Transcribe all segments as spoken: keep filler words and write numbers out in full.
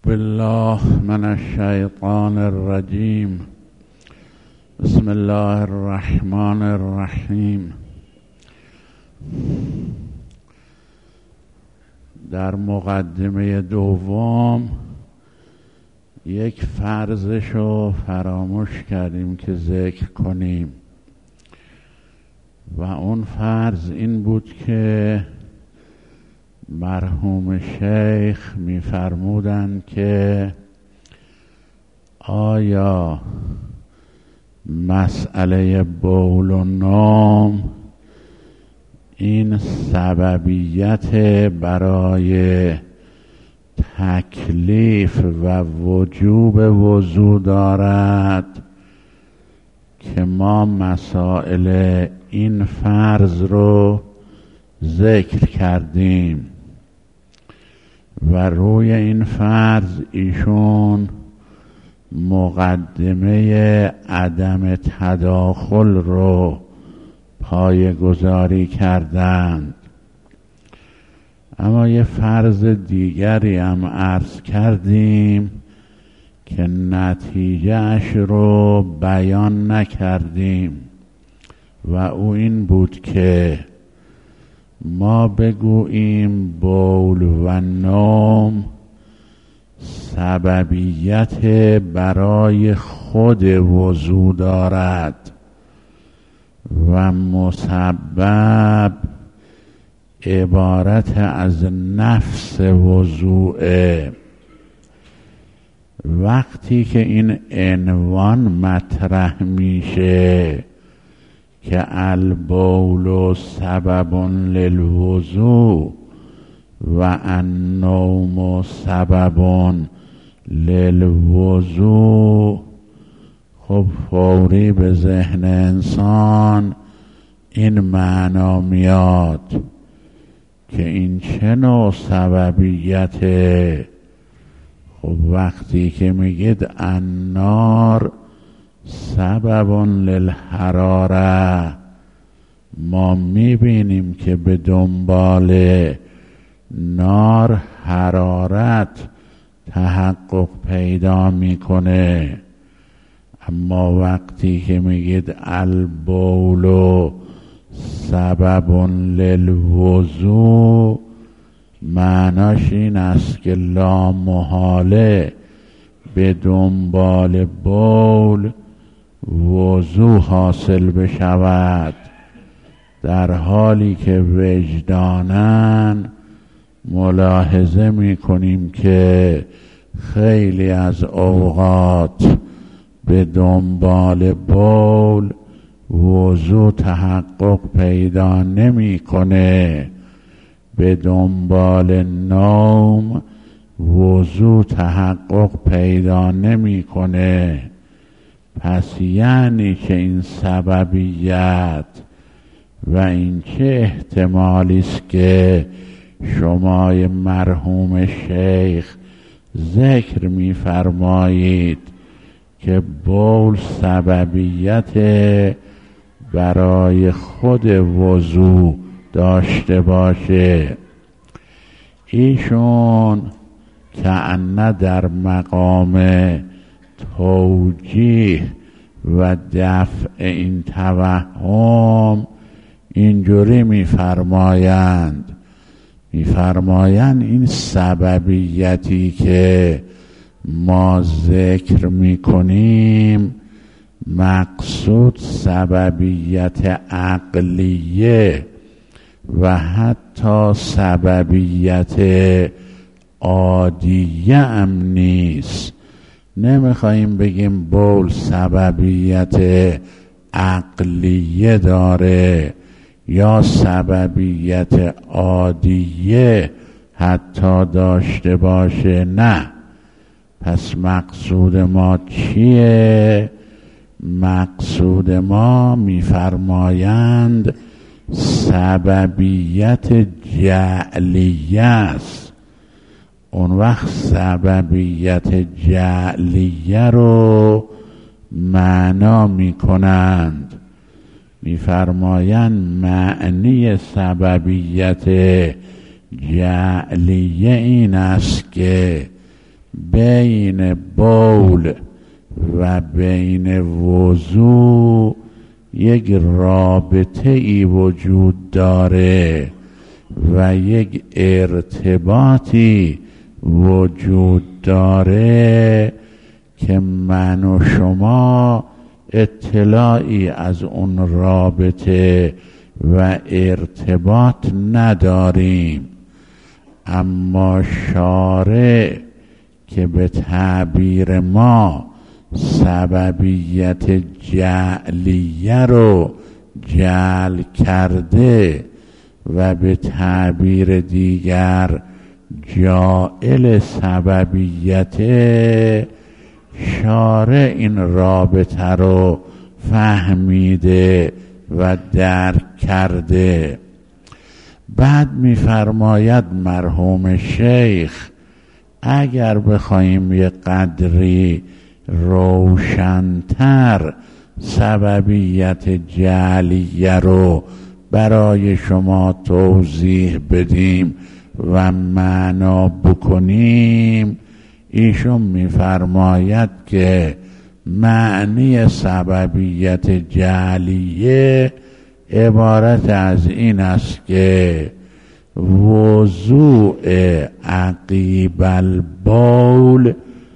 بالله من الشیطان الرجیم. بسم الله الرحمن الرحیم. در مقدمه دوم یک فرضشو فراموش کردیم که ذکر کنیم و اون فرض این بود که مرحوم شیخ می‌فرمودند که آیا مسئله بول و نوم این سببیت برای تکلیف و وجوب وضو دارد که ما مسائل این فرض رو ذکر کردیم و روی این فرض ایشون مقدمه عدم تداخل رو پایه‌گذاری کردند. اما یه فرض دیگری هم عرض کردیم که نتیجهش رو بیان نکردیم و او این بود که ما بگوییم بول و نوم سببیت برای خود وضو دارد و مسبب عبارت از نفس وضوعه. وقتی که این عنوان مطرح میشه که البول سبب للوضوء و النوم سبب للوضوء، خب فوری به ذهن انسان این معنا میاد که این چه نوع سببیته. خب وقتی که میگید النار سبب للحراره، ما میبینیم که به دنبال نار حرارت تحقق پیدا میکنه. اما وقتی که میگید البول سبب للوضوء، معناش این است که لا محاله به دنبال بول وضو حاصل بشود، در حالی که وجداناً ملاحظه میکنیم که خیلی از اوقات به دنبال بول وضو تحقق پیدا نمیکنه، به دنبال نوم وضو تحقق پیدا نمیکنه. پس یعنی که این سببیت و این چه احتمالی است که شما مرحوم شیخ ذکر می‌فرمایید که بول سببیت برای خود وضو داشته باشه. ایشون کأنه در مقام توجیه و دفع این توهم اینجوری می‌فرمایند می‌فرمایند این سببیتی که ما ذکر می‌کنیم مقصود سببیت عقلیه و حتی سببیت عادیه هم نیست. نمیخواییم بگیم بول سببیت عقلیه داره یا سببیت عادیه حتی داشته باشه، نه. پس مقصود ما چیه؟ مقصود ما میفرمایند سببیت جعلیه است. اون وقت سببیت جعلیه رو معنا میکنند، میفرمایند معنی سببیت جعلیه این است که بین بول و بین وضو یک رابطه ای وجود داره و یک ارتباطی وجود داره که من و شما اطلاعی از اون رابطه و ارتباط نداریم، اما شارع که به تعبیر ما سببیت جعلیه رو جعل کرده و به تعبیر دیگر جاعل سببیت، شارع این رابطه رو فهمیده و درک کرده. بعد می‌فرماید مرحوم شیخ اگر بخوایم یه قدری روشن‌تر سببیت جعلیه رو برای شما توضیح بدیم و معنا بکنیم، ایشون می‌فرماید که معنی سببیت جعلیه عبارت از این است که وضوع عقیب البول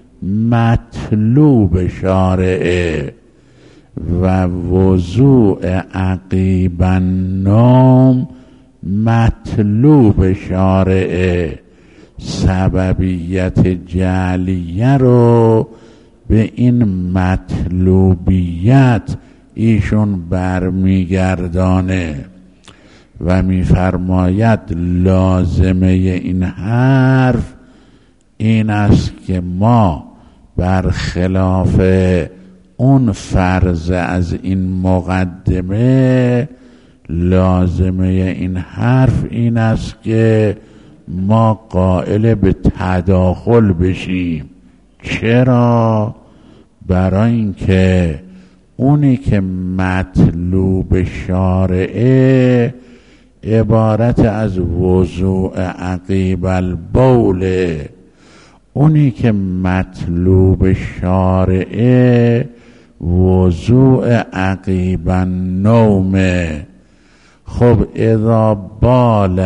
مطلوب شارعه و وضوع عقیب النوم مطلوب شارعه. سببیت جعلیه رو به این مطلوبیت ایشون برمیگردانه و میفرماید لازمه این حرف این است که ما برخلاف اون فرض از این مقدمه، لازمه این حرف این است که ما قائل به تداخل بشیم. چرا؟ برای اینکه اونی که مطلوب شارعه عبارت از وضوع عقیب البوله، اونی که مطلوب شارعه وضوع عقیب النومه. خب اذا بال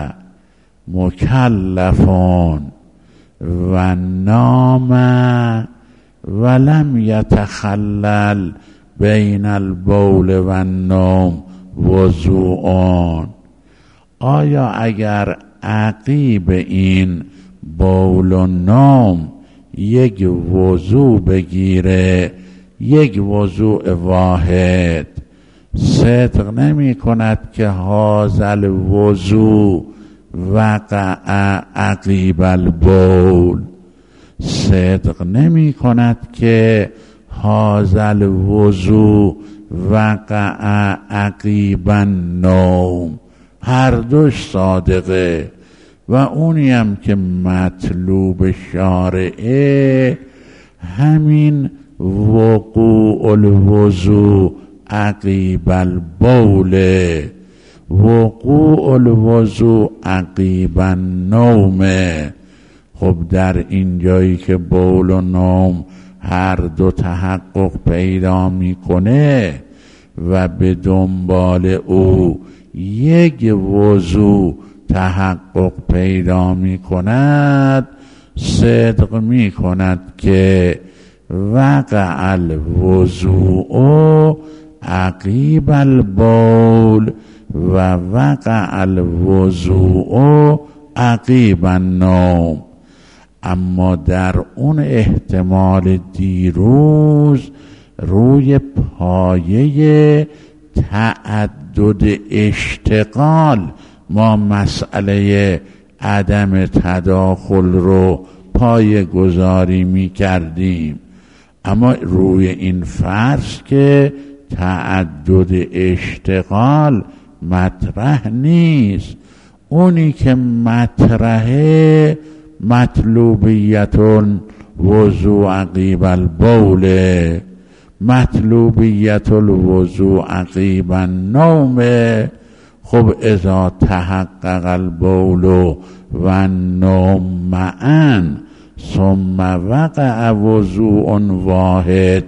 مکلفون و نام ولم یتخلل بین البول و النوم وضوعان، آیا اگر عقیب این بول و نوم یک وضوع بگیره، یک وضوع واحد، صدق نمی کند که هذا الوضوع وقع عقیب البول، صدق نمی کند که هذا الوضوع وقع عقیب النوم، هر دوش صادقه. و اونی هم که مطلوب شارعه همین وقوع الوضوع عقیب البول، وقوع الوضوع عقیب النوم. خب در این جایی که بول و نوم هر دو تحقق پیدا میکنه و به دنبال او یک وضوع تحقق پیدا میکند، صدق میکند که وقع الوضوع عقیب البول و وقع الوضوع عقیب النوم. اما در اون احتمال دیروز روی پایه تعدد اشتغال ما مسئله عدم تداخل رو پایه گذاری می کردیم، اما روی این فرض که تعدد اشتغال مطرح نیست. اونی که مطرحه مطلوبیت الوضوع عقیب البول، مطلوبیت الوضوع عقیب النوم. خب اذا تحقق البول و النوم معا ثم وقع وضوء واحد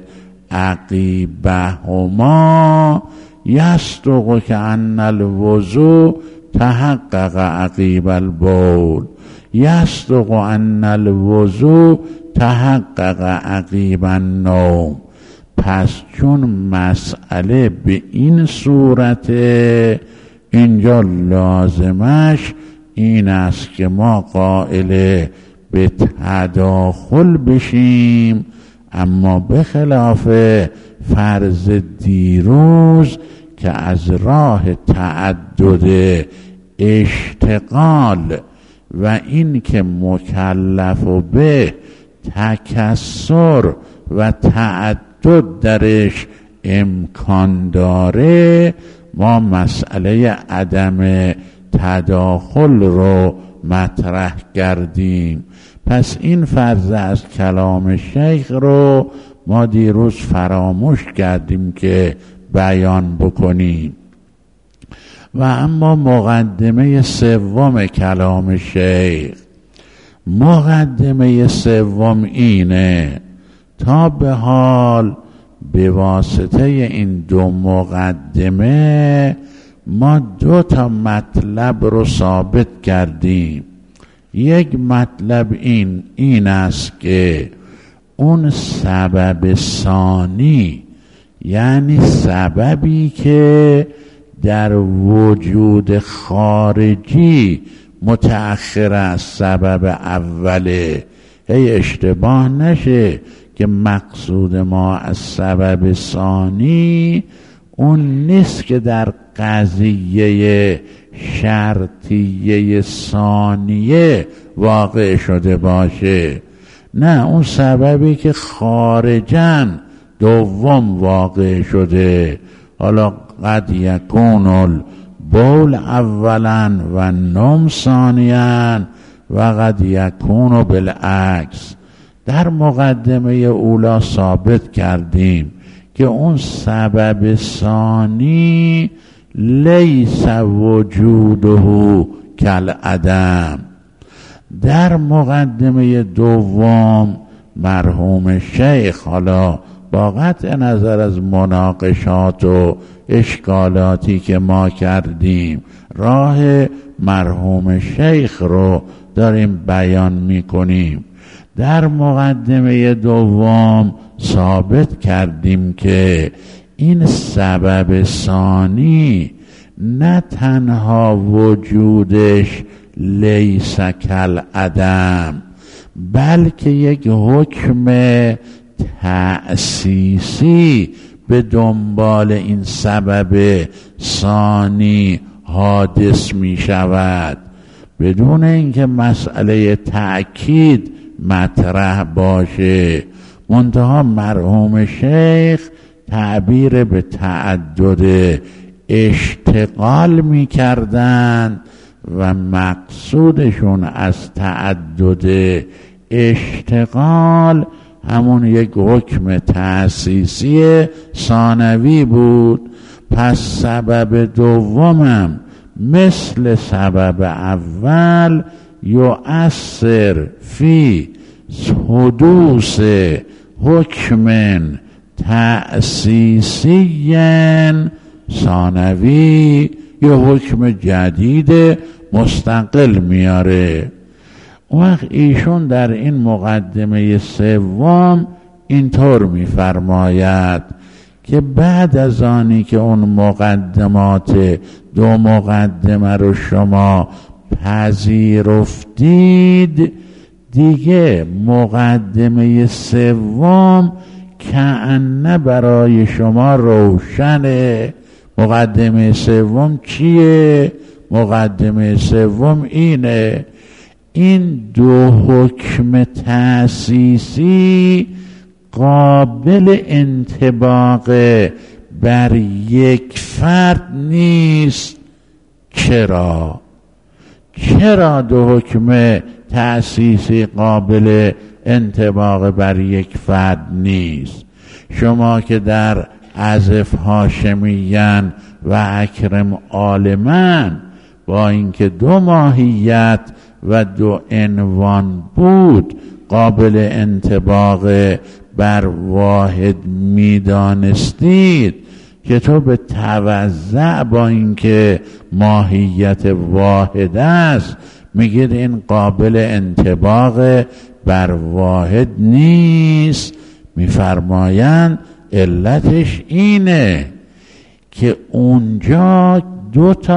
عقیبهما یصدق کأن الوضوء تحقق عقیب البول یصدق ان الوضوء تحقق عقیب النوم. پس چون مسئله به این صورت، اینجا لازمش این است که ما قائل به تداخل بشیم، اما به خلاف فرض دیروز که از راه تعدد اشتغال و این که مکلف به تکثر و تعدد درش امکان داره، ما مسئله عدم تداخل رو مطرح کردیم. پس این فرض از کلام شیخ رو ما دیروز فراموش کردیم که بیان بکنیم. و اما مقدمه سوم کلام شیخ، مقدمه سوم اینه تا به حال به واسطه این دو مقدمه ما دو تا مطلب رو ثابت کردیم. یک مطلب این این است که اون سبب ثانی، یعنی سببی که در وجود خارجی متأخر از سبب اوله، هی اشتباه نشه که مقصود ما از سبب ثانی اون نیست که در قضیه شرطیه ثانیه واقع شده باشه، نه، اون سببی که خارجاً دوم واقع شده. حالا قد یکون البول اولا و نوم ثانیاً و قد یکون بالعکس. در مقدمه اولا ثابت کردیم که اون سبب ثانی لیس وجوده کالعدم. در مقدمه دوم مرحوم شیخ، حالا با قطع نظر از مناقشات و اشکالاتی که ما کردیم، راه مرحوم شیخ رو داریم بیان میکنیم. در مقدمه دوم ثابت کردیم که این سبب ثانی نه تنها وجودش لیس کالعدم، بلکه یک حکم تأسیسی به دنبال این سبب ثانی حادث می شود، بدون اینکه مسئله تأکید مطرح باشه. منتها مرحوم شیخ تعبیر به تعدد اشتغال می کردن و مقصودشون از تعدد اشتغال همون یک حکم تأسیسی ثانوی بود. پس سبب دومم مثل سبب اول یؤثر فی حدوث حکم تأسیسی ثانوی، یه حکم جدید مستقل میاره. اون وقت ایشون در این مقدمه سوم اینطور میفرماید که بعد از آنی که اون مقدمات دو مقدمه رو شما پذیرفتید، دیگه مقدمه سوم کأنه برای شما روشنه. مقدمه سوم چیه؟ مقدمه سوم اینه: این دو حکم تأسیسی قابل انطباق بر یک فرد نیست. چرا؟ چرا دو حکم تأسیسی قابل انطباق بر یک فرد نیست؟ شما که در عزف هاشمیان و اکرم عالمن با اینکه دو ماهیت و دو عنوان بود قابل انطباق بر واحد میدانستید، که تو به توزع با اینکه ماهیت واحد است میگید این قابل انطباق بر واحد نیست. میفرمایند علتش اینه که اونجا دو تا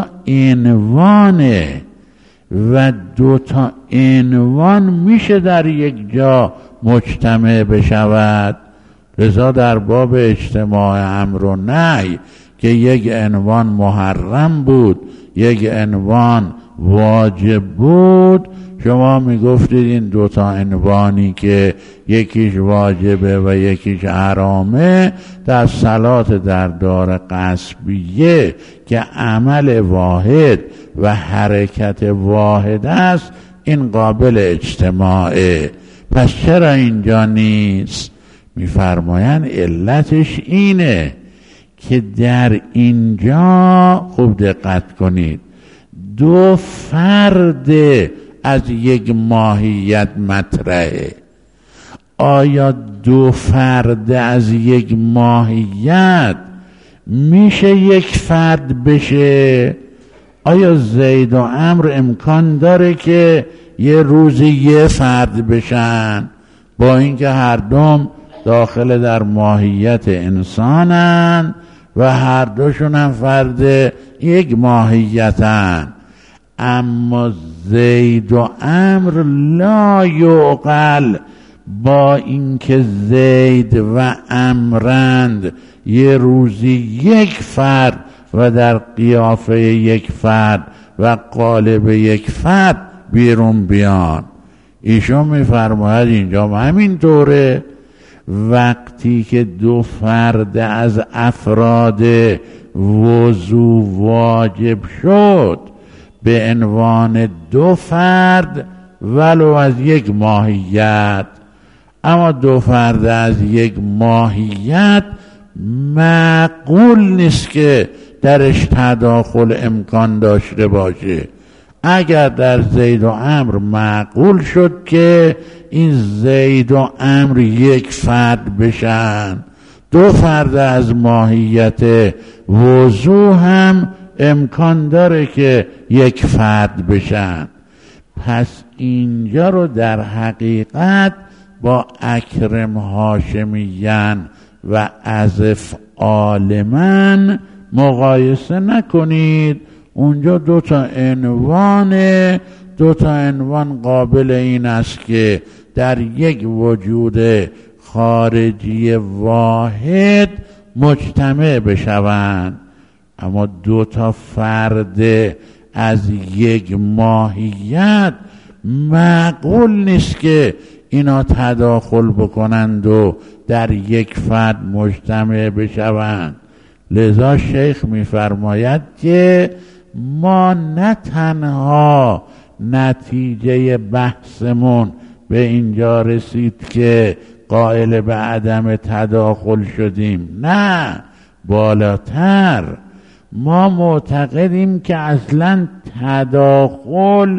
عنوانه و دو تا عنوان میشه در یک جا مجتمع بشود. لذا در باب اجتماع امر و نهی که یک عنوان محرم بود، یک عنوان واجب بود، شما میگفتید این دوتا عنوانی که یکیش واجبه و یکیش حرامه در صلات در دار غصبیه که عمل واحد و حرکت واحد است، این قابل اجتماعه. پس چرا اینجا نیست؟ میفرمایند علتش اینه که در اینجا خوب دقت کنید، دو فرد از یک ماهیت مطرحه. آیا دو فرد از یک ماهیت میشه یک فرد بشه؟ آیا زید و عمرو امکان داره که یه روزی یه فرد بشن با اینکه هر دوم داخل در ماهیت انسانن و هر دوشون هم فرد یک ماهیتن؟ اما زید و عمرو لا یعقل با اینکه زید و عمرند یه روزی یک فرد و در قیافه یک فرد و قالب یک فرد بیرون بیان. ایشون میفرماید اینجا همین طوره. وقتی که دو فرد از افراد وضو واجب شد به عنوان دو فرد ولو از یک ماهیت، اما دو فرد از یک ماهیت معقول نیست که درش تداخل امکان داشته باشه. اگر در زید و عمرو معقول شد که این زید و عمرو یک فرد بشن، دو فرد از ماهیت وضو هم امکان داره که یک فرد بشن. پس اینجا رو در حقیقت با اکرم هاشمیان و ازف عالمن مقایسه نکنید. اونجا دو تا عنوانه، دو تا عنوان قابل این است که در یک وجود خارجی واحد مجتمع بشوند، اما دو تا فرد از یک ماهیت معقول نیست که اینا تداخل بکنند و در یک فرد مجتمع بشوند. لذا شیخ میفرماید که ما نه تنها نتیجه بحثمون به اینجا رسید که قائل به عدم تداخل شدیم، نه، بالاتر ما معتقدیم که اصلا تداخل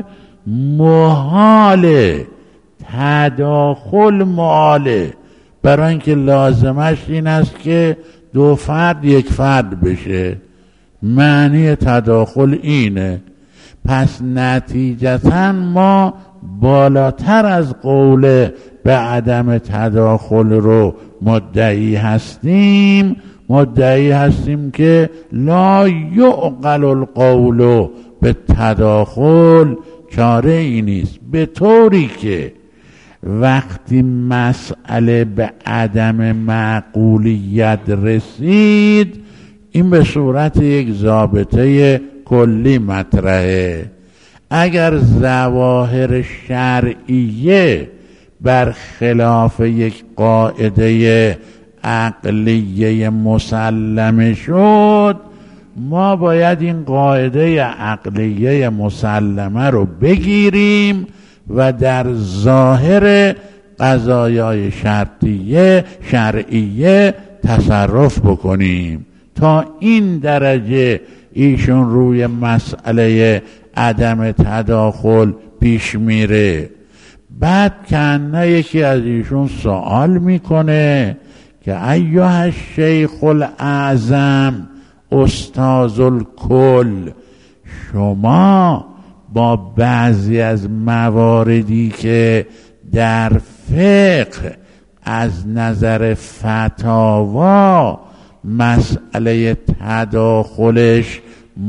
محاله. تداخل محاله برای اینکه لازمش این است که دو فرد یک فرد بشه. معنی تداخل اینه. پس نتیجتا ما بالاتر از قول به عدم تداخل رو مدعی هستیم. مدعی هستیم که لا یعقل القول به تداخل، چاره ای نیست، به طوری که وقتی مسئله به عدم معقولیت رسید این به صورت یک ضابطه کلی مطرحه. اگر ظواهر شرعیه برخلاف یک قاعده عقلیه مسلمه شد، ما باید این قاعده عقلیه مسلمه رو بگیریم و در ظاهر قضایای شرطیه شرعیه تصرف بکنیم. تا این درجه ایشون روی مسئله عدم تداخل پیش میره. بعد کنه یکی از ایشون سوال میکنه که ایها الشیخ الاعظم استاذ الکل، شما با بعضی از مواردی که در فقه از نظر فتاوا مسئله تداخلش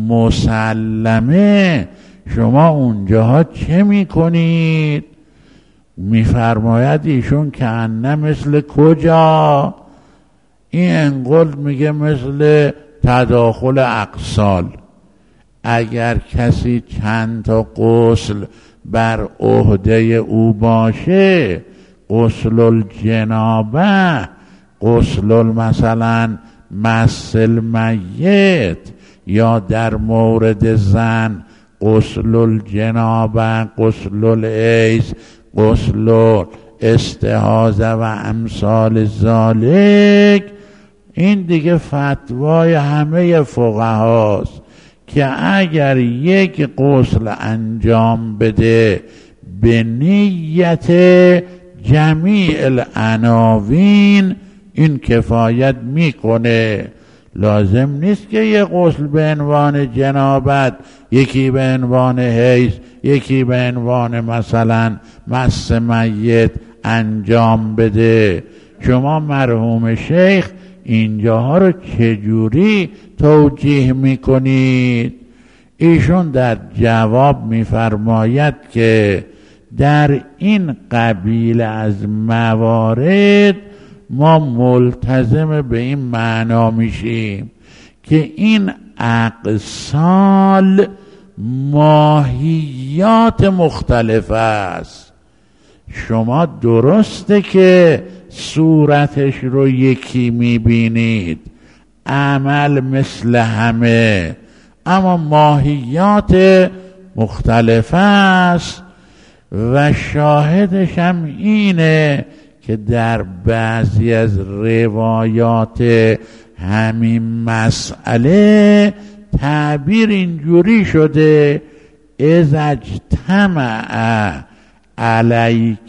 مسلمه، شما اونجاها چه میکنید؟ میفرماید ایشون که انه مثل کجا؟ این انقل میگه مثل تداخل اقسال. اگر کسی چند تا غسل بر عهده او باشه، غسل الجنابه، غسل مثلا مس المیت، یا در مورد زن غسل الجنابه، غسل الحیض، غسل استحاضه و امثال ذالک، این دیگه فتوای همه فقهاست که اگر یک غسل انجام بده به نیت جمیع العناوین این کفایت میکنه. لازم نیست که یک غسل به عنوان جنابت، یکی به عنوان حیض، یکی به عنوان مثلا مس میت انجام بده. شما مرحوم شیخ اینجاها رو چجوری توجیه میکنید؟ ایشون در جواب میفرماید که در این قبیل از موارد ما ملتزم به این معنا میشیم که این اقسال ماهیات مختلف است. شما درسته که صورتش رو یکی میبینید، عمل مثل همه، اما ماهیات مختلف است. و شاهدش هم اینه که در بعضی از روایات همین مسئله تعبیر اینجوری شده اذا اجتمع علیک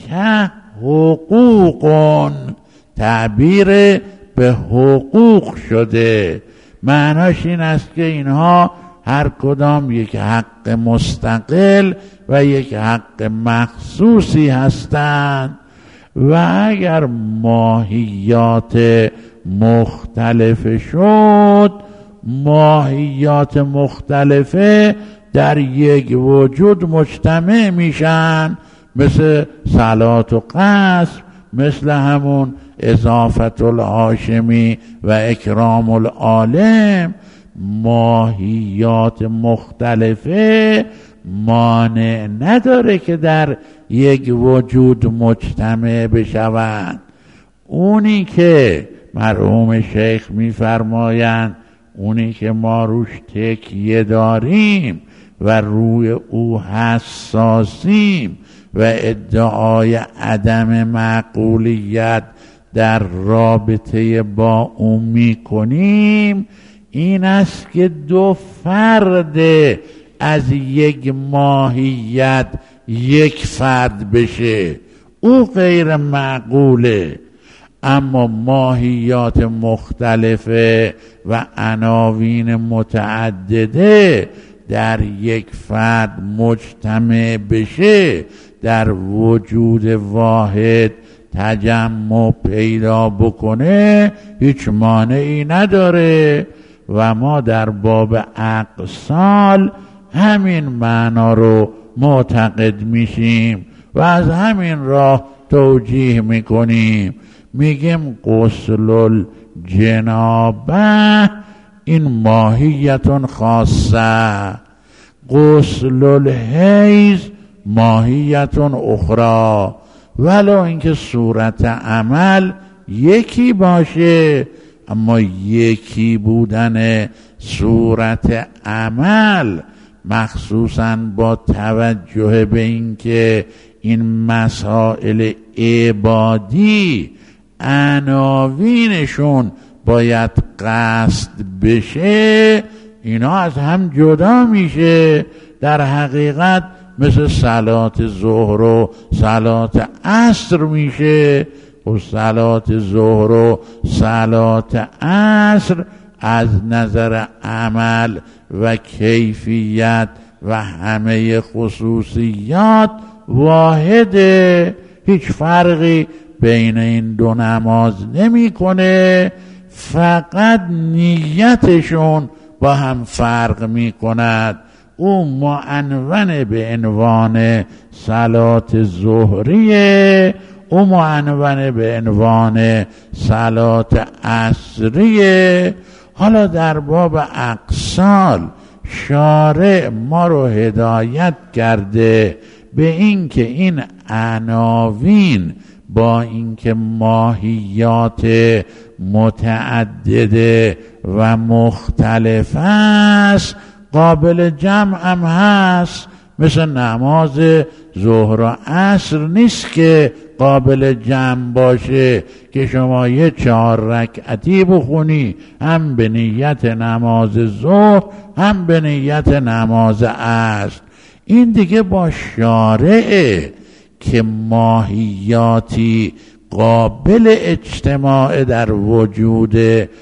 حقوق، تعبیر به حقوق شده. معناش این است که اینها هر کدام یک حق مستقل و یک حق مخصوصی هستند و اگر ماهیات مختلف شد، ماهیات مختلفه در یک وجود مجتمع میشن، مثل صلات و قصر، مثل همون اضافت الهاشمی و اکرام العالم. ماهیات مختلفه مانع نداره که در یک وجود مجتمع بشوند. اونی که مرحوم شیخ میفرمایند، اونی که ما روش تکیه داریم و روی او حساسیم و ادعای عدم معقولیت در رابطه با او میکنیم، این است که دو فرد از یک ماهیت یک فرد بشه. او غیر معقوله، اما ماهیات مختلفه و عناوین متعدده در یک فرد مجتمع بشه، در وجود واحد تجمع پیدا بکنه، هیچ مانعی نداره. و ما در باب اقسال همین معنا رو معتقد میشیم و از همین راه توجیه میکنیم. میگیم غسل الجنابه این ماهیت خاصه، غسل الحیض ماهیت اخرى، ولو اینکه صورت عمل یکی باشه، اما یکی بودن صورت عمل مخصوصاً با توجه به اینکه این مسائل عبادی عناوینشون باید قصد بشه، اینا از هم جدا میشه. در حقیقت مثل صلات ظهر و صلات عصر میشه. و صلات ظهر و صلات عصر از نظر عمل و کیفیت و همه خصوصیات واحده، هیچ فرقی بین این دو نماز نمیکنه، فقط نیتشون با هم فرق میکند. او معنون به عنوان صلات ظهریه، او معنون به عنوان صلات عصریه. حالا در باب اقسال شارع ما رو هدایت کرده به این که این عناوین با اینکه ماهیات متعدده و مختلف است قابل جمع هم هست. مثل نماز ظهر و عصر نیست که قابل جمع باشه که شما یه چهار رکعتی بخونی هم به نیت نماز ظهر هم به نیت نماز عصر. این دیگه با شارعه که ماهیاتی قابل اجتماع در وجود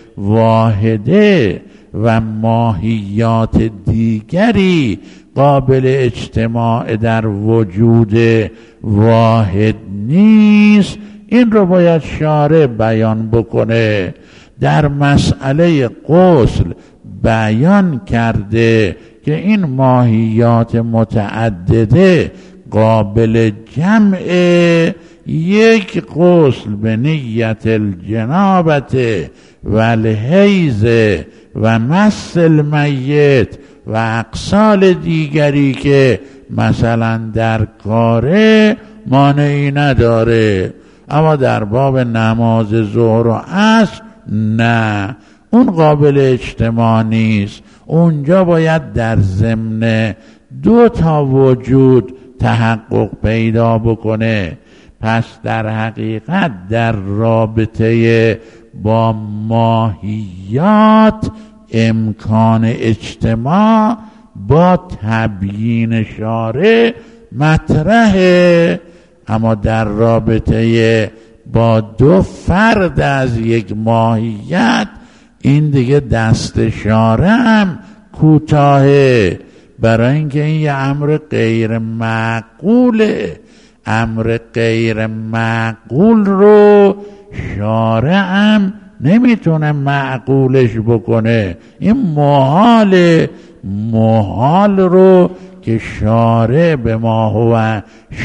واحده و ماهیات دیگری قابل اجتماع در وجود واحد نیست. این رو باید شارع بیان بکنه. در مسئله غسل بیان کرده که این ماهیات متعدده قابل جمع. یک غسل به نیت الجنابت و الحیض و مس المیت و اقسال دیگری که مثلا در کاره مانعی نداره، اما در باب نماز ظهر و عصر نه، اون قابل اجتماع نیست. اونجا باید در ضمن دو تا وجود تحقق پیدا بکنه. پس در حقیقت در رابطه با ماهیات امکان اجتماع با تبیین شارع مطرحه، اما در رابطه با دو فرد از یک ماهیت این دیگه دست شارع هم کوتاهه، برای اینکه این یه امر غیر معقوله. امر غیر معقول رو شارع هم نمیتونه معقولش بکنه. این محال محال رو که شارع به ما هو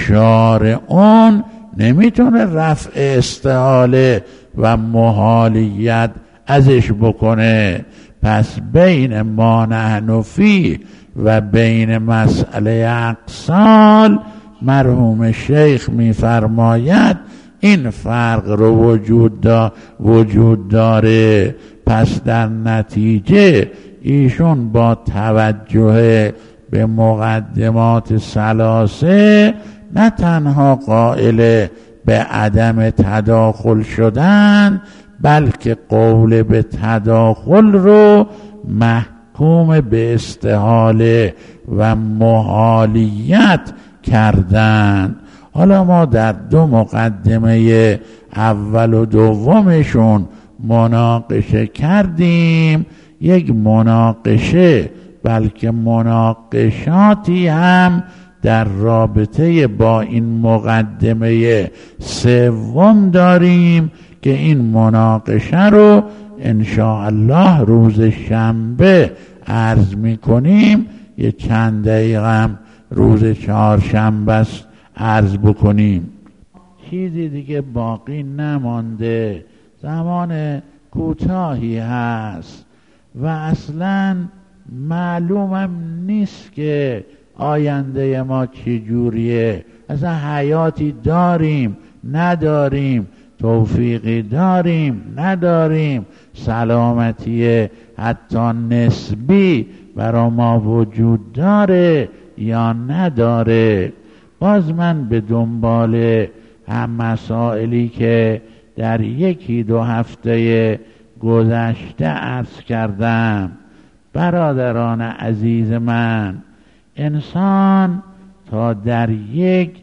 شارعون نمیتونه رفع استحاله و محالیت ازش بکنه. پس بین ما نحن فی و بین مسئله اقسال مرحوم شیخ میفرماید این فرق رو وجود, دا وجود داره. پس در نتیجه ایشون با توجه به مقدمات ثلاثه نه تنها قائل به عدم تداخل شدن، بلکه قول به تداخل رو محکوم به استحاله و محالیت کردن. حالا ما در دو مقدمه اول و دومشون مناقشه کردیم. یک مناقشه بلکه مناقشاتی هم در رابطه با این مقدمه سوم داریم که این مناقشه رو انشاءالله روز شنبه عرض میکنیم. یه چند دقیقه هم روز چهارشنبه است عرض بکنیم. چیزی دیگه باقی نمانده، زمان کوتاهی هست و اصلا معلومم نیست که آینده ما چجوریه. اصلا حیاتی داریم نداریم، توفیقی داریم نداریم، سلامتی حتی نسبی برای ما وجود داره یا نداره. باز من به دنبال هم مسائلی که در یکی دو هفته گذشته عرض کردم. برادران عزیز من، انسان تا در یک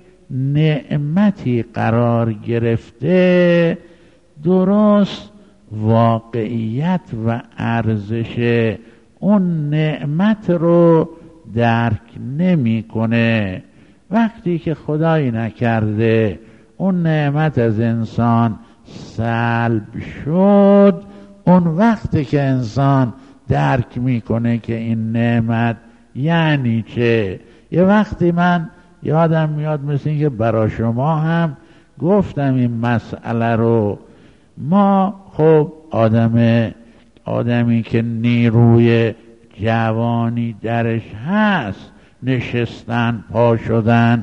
نعمتی قرار گرفته درست واقعیت و ارزش اون نعمت رو درک نمی‌کنه. وقتی که خدایی نکرده اون نعمت از انسان سلب شد، اون وقتی که انسان درک میکنه که این نعمت یعنی چه. یه وقتی من یادم میاد، مثل این که برای شما هم گفتم این مسئله رو، ما خب آدم آدمی که نیروی جوانی درش هست، نشستن، پا شدن،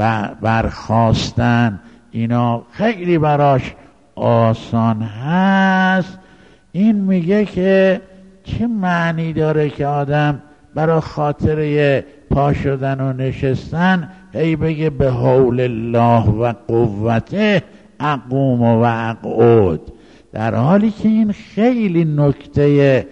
برخاستن، اینا خیلی براش آسان هست. این میگه که چه معنی داره که آدم برای خاطر پا شدن و نشستن هی بگه به حول الله و قوته اقوم و اقعد، در حالی که این خیلی نکته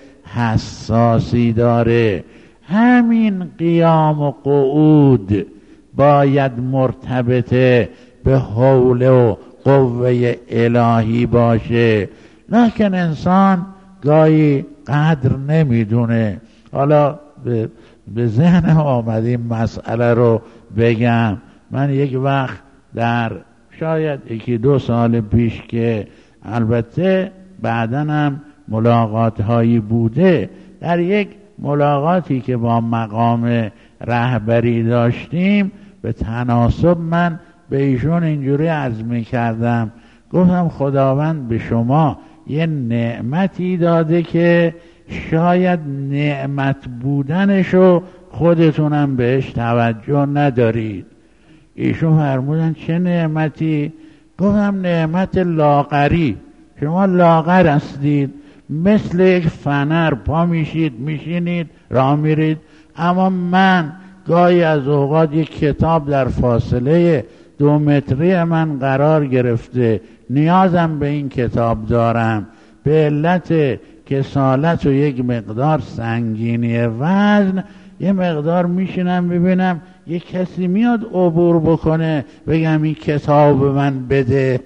حساسی داره. همین قیام و قعود باید مرتبط به حول و قوه الهی باشه، لکن انسان گاهی قدر نمیدونه. حالا به, به ذهنم آمد این مسئله رو بگم. من یک وقت در شاید یکی دو سال پیش، که البته بعداً هم ملاقات هایی بوده، در یک ملاقاتی که با مقام رهبری داشتیم، به تناسب من به ایشون اینجوری عرض می کردم، گفتم خداوند به شما یه نعمتی داده که شاید نعمت بودنشو خودتونم بهش توجه ندارید. ایشون فرمودن چه نعمتی؟ گفتم نعمت لاغری. شما لاغر هستید، مثل یک فنر پا میشید، میشینید، راه میرید، اما من گاهی از اوقات یک کتاب در فاصله دو متری من قرار گرفته، نیازم به این کتاب دارم، به علت کسالت و یک مقدار سنگینی وزن، یه مقدار میشینم ببینم یک کسی میاد عبور بکنه، بگم این کتاب من بده،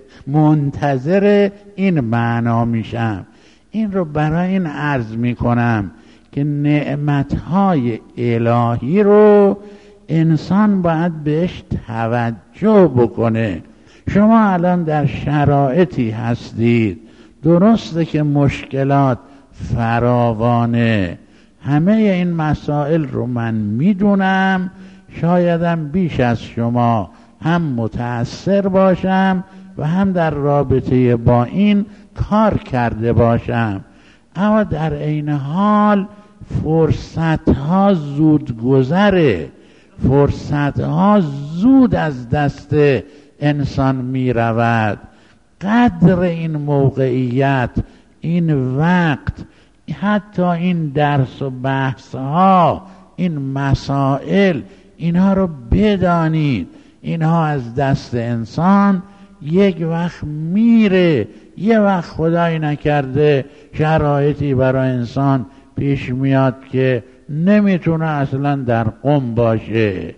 منتظر این معنا میشم. این رو برای این عرض میکنم که نعمتهای الهی رو انسان باید بهش توجه بکنه. شما الان در شرایطی هستید، درسته که مشکلات فراوانه، همه این مسائل رو من میدونم، شایدم بیش از شما هم متأثر باشم و هم در رابطه با این کار کرده باشم، اما در این حال فرصت ها زود گذره، فرصت ها زود از دست انسان می رود. قدر این موقعیت، این وقت، حتی این درس و بحث ها، این مسائل، اینها رو بدانید، اینها از دست انسان یک وقت میره، یه وقت خدای نکرده شرایطی برای انسان پیش میاد که نمیتونه اصلا در قم باشه،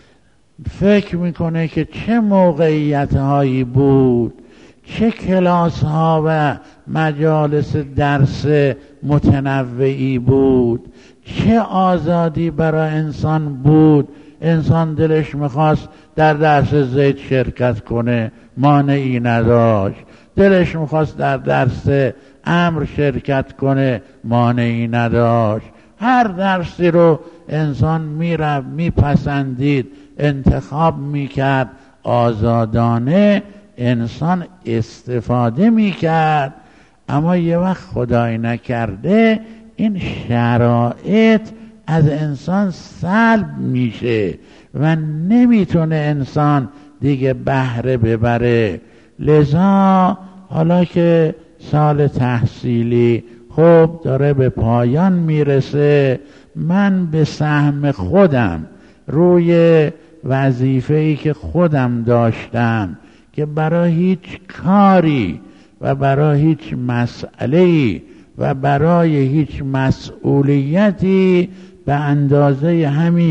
فکر میکنه که چه موقعیت هایی بود، چه کلاس ها و مجالس درس متنوعی بود، چه آزادی برای انسان بود. انسان دلش میخواست در درس زید شرکت کنه، مانعی نداشت. دلش میخواست در درس امر شرکت کنه، مانعی نداشت. هر درسی رو انسان میرفت، میپسندید، انتخاب میکرد، آزادانه انسان استفاده میکرد. اما یه وقت خدای نکرده این شرایط از انسان سلب میشه و نمیتونه انسان دیگه بهره ببره. لذا حالا که سال تحصیلی خب داره به پایان میرسه، من به سهم خودم روی وظیفه‌ای که خودم داشتم که برای هیچ کاری و برای هیچ مسئله‌ای و برای هیچ مسئولیتی به اندازه همین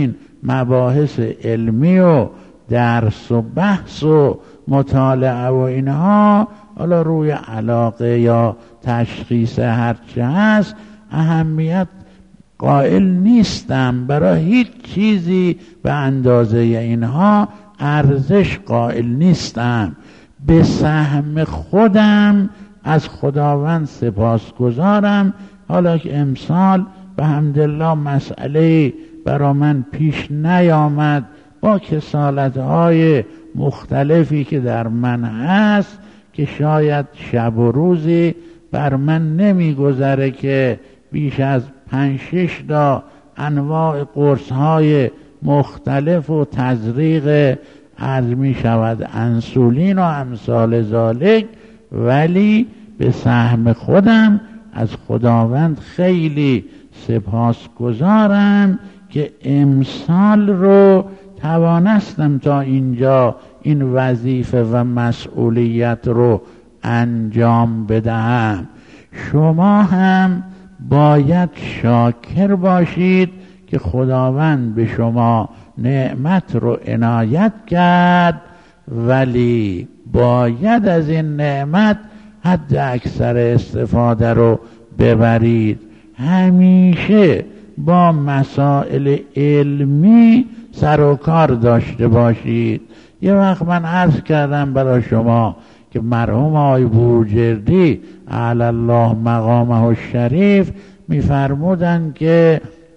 مباحث علمی و درس و بحث و مطالعه و اینها، حالا روی علاقه یا تشخیص هرچه هست اهمیت قائل نیستم، برای هیچ چیزی به اندازه اینها ارزش قائل نیستم. به سهم خودم از خداوند سپاسگزارم. حالا که امسال به حمدالله مسئله برا من پیش نیامد، با کسالت‌های مختلفی که در من هست که شاید شب و روزی بر من نمیگذره که بیش از پنج شش تا انواع قرص‌های مختلف و تزریق عرض می شود انسولین و امثال ذالک، ولی به سهم خودم از خداوند خیلی سپاسگزارم که امسال رو توانستم تا اینجا این وظیفه و مسئولیت رو انجام بدهم. شما هم باید شاکر باشید که خداوند به شما نعمت رو عنایت کرد، ولی باید از این نعمت حد اکثر استفاده رو ببرید. همیشه با مسائل علمی سر و کار داشته باشید. یه وقت من عرض کردم برای شما که مرحوم آقای بروجردی اعلی الله مقامه الشریف میفرمودن که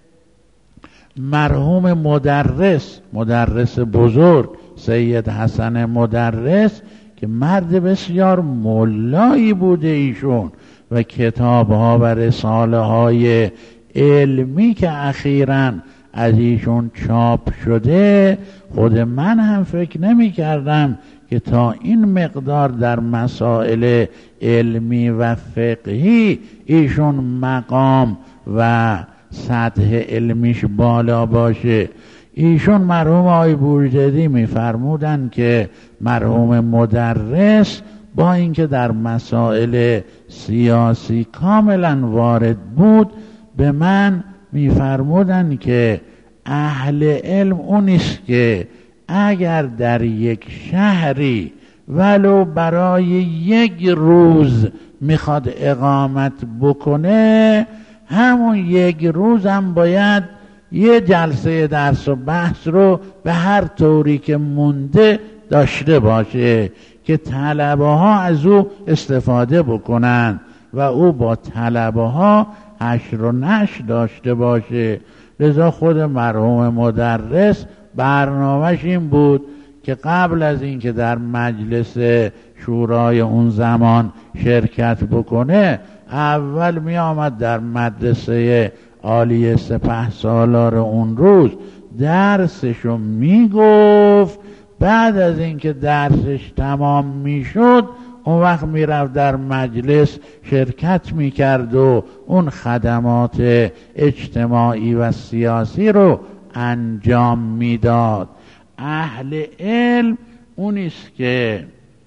مرحوم مدرس مدرس بزرگ سید حسن مدرس که مرد بسیار ملایی بوده ایشون و کتاب‌ها و رساله‌های علمی که اخیراً از ایشون چاپ شده، خود من هم فکر نمی کردم که تا این مقدار در مسائل علمی و فقهی ایشون مقام و سطح علمیش بالا باشه. ایشون مرحوم آقای بروجردی میفرمودن که مرحوم مدرس با اینکه در مسائل سیاسی کاملا وارد بود، به من میفرمودن که اهل علم اونیست که اگر در یک شهری ولو برای یک روز میخواد اقامت بکنه، همون یک روز هم باید یه جلسه درس و بحث رو به هر طوری که مونده داشته باشه که طلبه ها از او استفاده بکنن و او با طلبه ها حشر و نشر داشته باشه. لذا خود مرحوم مدرس برنامه‌اش این بود که قبل از اینکه در مجلس شورای اون زمان شرکت بکنه، اول می آمد در مدرسه عالی سپهسالار اون روز درسشو می گفت. بعد از اینکه درسش تمام می شد، اون وقت می رفت در مجلس شرکت می کرد و اون خدمات اجتماعی و سیاسی رو انجام می داد. اهل علم اونیست که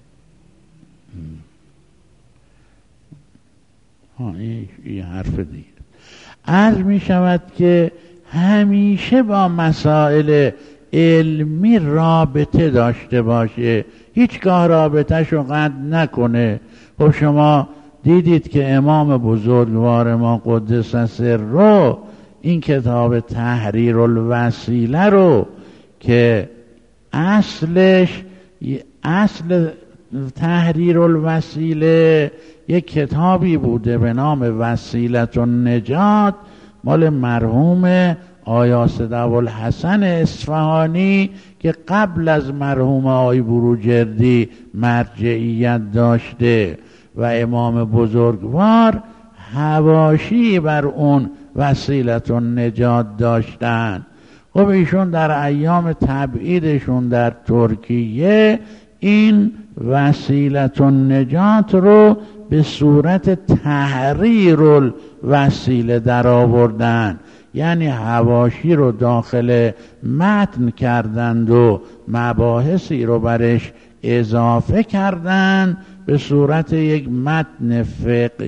ها این حرف دیگه عرض می شود که همیشه با مسائل علمی رابطه داشته باشه، هیچگاه رابطه شو قطع نکنه. خب شما دیدید که امام بزرگوار ما قدس سره این کتاب تحریر الوسیله رو که اصلش اصل تحریر الوسیله یک کتابی بوده به نام وسیلة النجات، مال مرحوم آیا صدابالحسن اصفهانی که قبل از مرحوم آی بروجردی مرجعیت داشته و امام بزرگوار حواشی بر اون وسیلة النجات داشتن. خب ایشون در ایام تبعیدشون در ترکیه این وسیلة النجات رو به صورت تحریر الوسیله در آوردن، یعنی حواشی رو داخل متن کردند و مباحثی رو برش اضافه کردند به صورت یک متن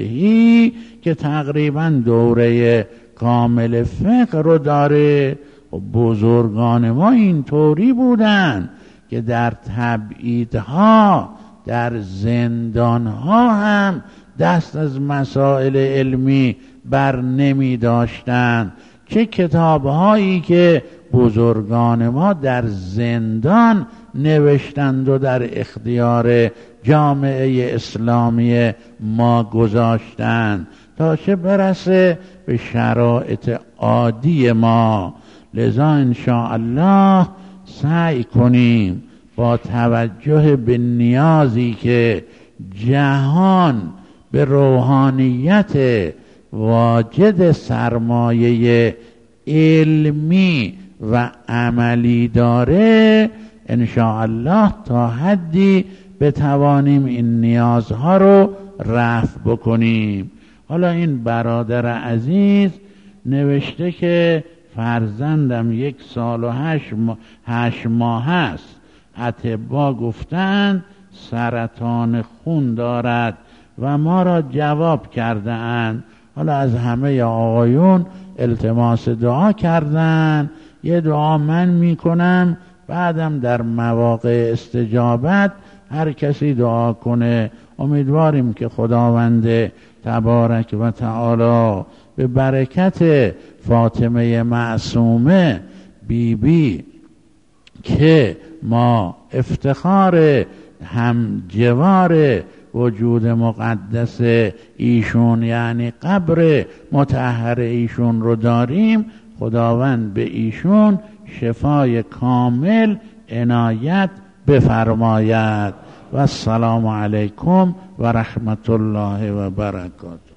فقهی که تقریبا دوره کامل فقه رو داره. بزرگان ما اینطوری بودن که در تبعیدها در زندانها هم دست از مسائل علمی بر نمی داشتن. چه کتابهایی که بزرگان ما در زندان نوشتند و در اختیار جامعه اسلامی ما گذاشتند تا چه برسه به شرایط عادی ما. لذا انشاءالله سعی کنیم با توجه به نیازی که جهان به روحانیت واجد سرمایه علمی و عملی داره، انشاءالله تا حدی بتوانیم این نیازها رو رفع بکنیم. حالا این برادر عزیز نوشته که فرزندم یک سال و هشت ماه, هشت ماه هست، اطبا گفتند سرطان خون دارد و ما را جواب کرده اند. حالا از همه آقایون التماس دعا کردن، یه دعا من میکنم، بعدم در مواقع استجابت هر کسی دعا کنه. امیدواریم که خداوند تبارک و تعالی به برکت فاطمه معصومه بی بی که ما افتخار هم جوار وجود مقدس ایشون یعنی قبر مطهر ایشون رو داریم، خداوند به ایشون شفای کامل عنایت بفرماید. و السلام علیکم و رحمت الله و برکاته.